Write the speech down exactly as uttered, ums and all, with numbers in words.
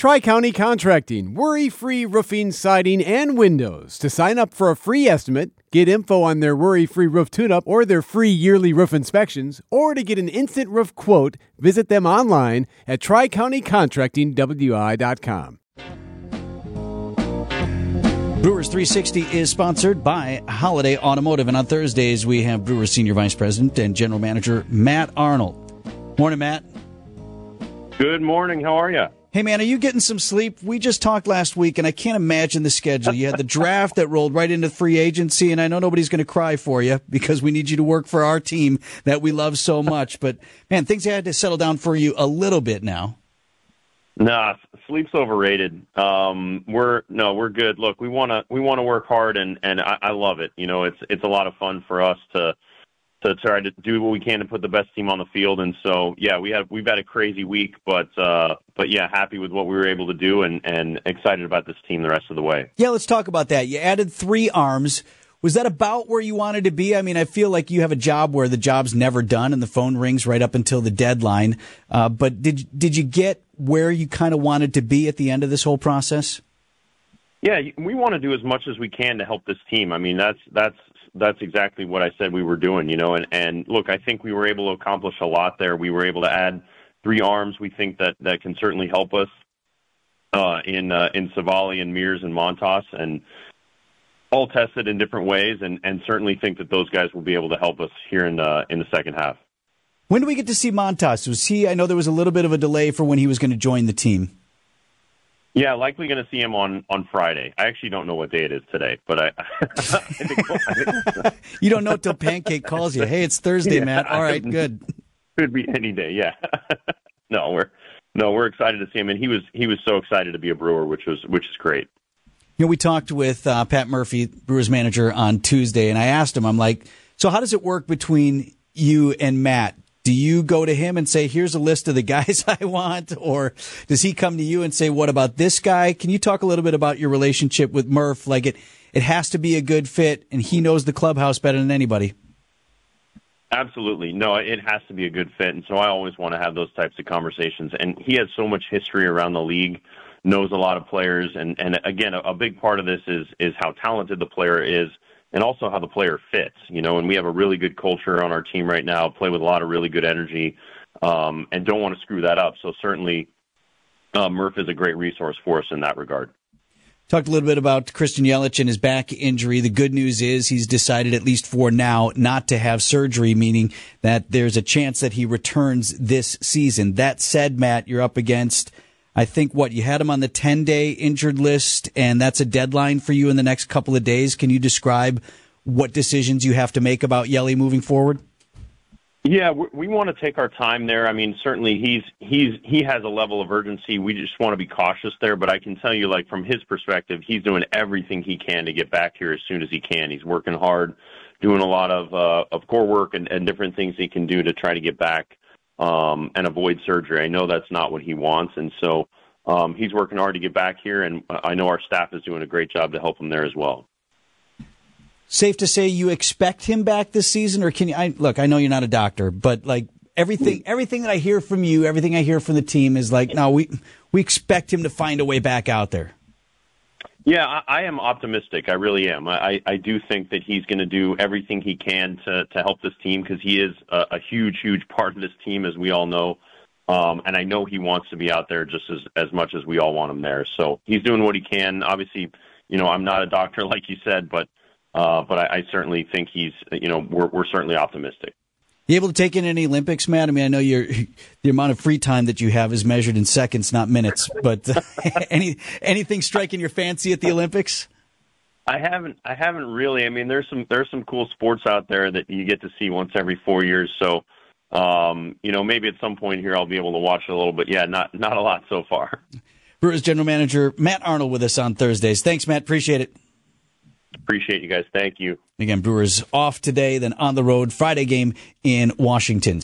Tri-County Contracting, worry-free roofing, siding, and windows. To sign up for a free estimate, get info on their worry-free roof tune-up or their free yearly roof inspections, or to get an instant roof quote, visit them online at tri county contracting w i dot com. Brewers three sixty is sponsored by Holiday Automotive, and on Thursdays we have Brewers Senior Vice President and General Manager Matt Arnold. Morning, Matt. Good morning. How are you? Hey, man, are you getting some sleep? We just talked last week, and I can't imagine the schedule. You had the draft that rolled right into free agency, and I know nobody's going to cry for you because we need you to work for our team that we love so much. But, man, things had to settle down for you a little bit now. Nah, sleep's overrated. Um, we're no, we're good. Look, we want to we want to work hard, and and I, I love it. You know, it's it's a lot of fun for us to. to try to do what we can to put the best team on the field. And so, yeah, we have, we've had a crazy week, but, uh, but yeah, happy with what we were able to do and, and excited about this team the rest of the way. Yeah, let's talk about that. You added three arms. Was that about where you wanted to be? I mean, I feel like you have a job where the job's never done and the phone rings right up until the deadline. Uh, but did, did you get where you kind of wanted to be at the end of this whole process? Yeah, we want to do as much as we can to help this team. I mean, that's, that's, That's exactly what I said we were doing, you know, and, and look, I think we were able to accomplish a lot there. We were able to add three arms we think that, that can certainly help us uh, in uh, in Savali and Mears and Montas, and all tested in different ways, and, and certainly think that those guys will be able to help us here in, uh, in the second half. When do we get to see Montas? Was he, I know there was a little bit of a delay for when he was going to join the team. Yeah, likely going to see him on, on Friday. I actually don't know what day it is today, but I, I think, I think you don't know until Pancake calls you. Hey, it's Thursday, yeah, Matt. All right, good. Could be any day. Yeah. no, we're no, we're excited to see him, and he was he was so excited to be a Brewer, which was which is great. You know, we talked with uh, Pat Murphy, Brewers manager, on Tuesday, and I asked him, I'm like, so how does it work between you and Matt? Do you go to him and say, here's a list of the guys I want? Or does he come to you and say, what about this guy? Can you talk a little bit about your relationship with Murph? Like it, it has to be a good fit, and he knows the clubhouse better than anybody. Absolutely. No, it has to be a good fit. And so I always want to have those types of conversations. And he has so much history around the league, knows a lot of players. And, and again, a, a big part of this is, is how talented the player is, and also how the player fits, you know, and we have a really good culture on our team right now, play with a lot of really good energy, um, and don't want to screw that up. So certainly uh, Murph is a great resource for us in that regard. Talked a little bit about Christian Yelich and his back injury. The good news is he's decided, at least for now, not to have surgery, meaning that there's a chance that he returns this season. That said, Matt, you're up against, I think, what, you had him on the ten-day injured list, and that's a deadline for you in the next couple of days. Can you describe what decisions you have to make about Yelly moving forward? Yeah, we, we want to take our time there. I mean, certainly he's he's he has a level of urgency. We just want to be cautious there. But I can tell you, like, from his perspective, he's doing everything he can to get back here as soon as he can. He's working hard, doing a lot of uh, of core work and, and different things he can do to try to get back um, and avoid surgery. I know that's not what he wants, and so um, he's working hard to get back here. And I know our staff is doing a great job to help him there as well. Safe to say you expect him back this season, or can you? I, look, I know you're not a doctor, but like everything, everything that I hear from you, everything I hear from the team is like, no, we we expect him to find a way back out there. Yeah, I, I am optimistic. I really am. I, I do think that he's going to do everything he can to to help this team, because he is a, a huge, huge part of this team, as we all know. Um, and I know he wants to be out there just as as much as we all want him there. So he's doing what he can. Obviously, you know, I'm not a doctor like you said, but. Uh, but I, I certainly think he's, you know, we're, we're certainly optimistic. You able to take in any Olympics, Matt? I mean, I know you're, the amount of free time that you have is measured in seconds, not minutes. But uh, any anything striking your fancy at the Olympics? I haven't. I haven't really. I mean, there's some there's some cool sports out there that you get to see once every four years. So, um, you know, maybe at some point here I'll be able to watch it a little. But yeah, not not a lot so far. Brewers general manager Matt Arnold with us on Thursdays. Thanks, Matt. Appreciate it. Appreciate you guys. Thank you. Again, Brewers off today, then on the road, Friday game in Washington.